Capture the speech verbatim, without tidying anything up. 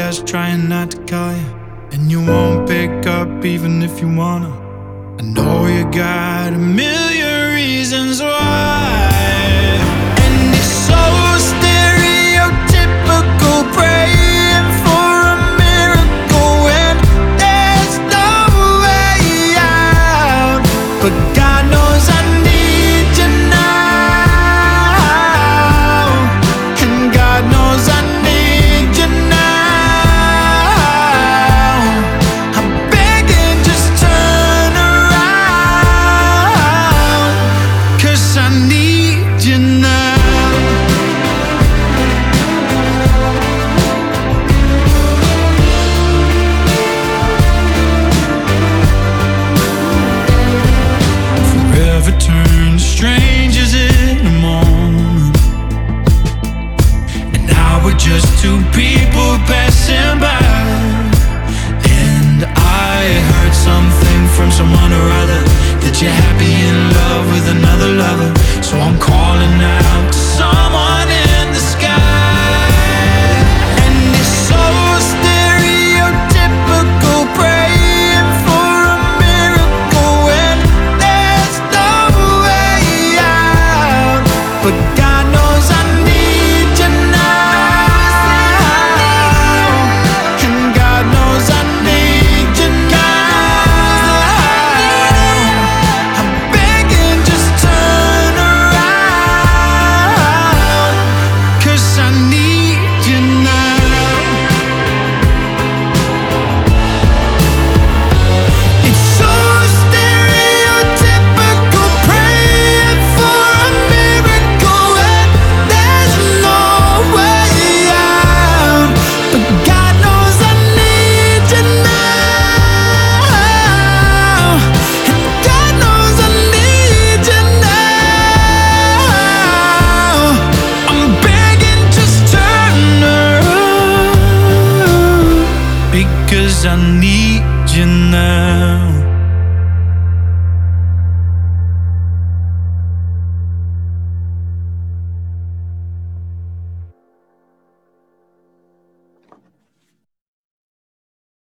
text trying not to call you, and you won't pick up even if you wanna. I know you got a million reasons why, and it's so stereotypical, praying for a miracle when there's no way out. But God knows I need you now, and God knows I need you now. I'm begging, just turn around, 'cause I need you now. Forever turns strangers in a moment, and now we're just two people passing by. And I heard something from someone or other, that you're happy in love with another lover. So I'm calling out to someone in the sky, and it's so stereotypical, praying for a miracle when there's no way out. But God knows I need you now, and God knows I need you now. I'm begging, just turn around, 'cause I need you now. It's so stereotypical, praying for a miracle when there's no way out. But God knows I need you now, and God knows I need you now. I'm begging, just turn around, because I need you now.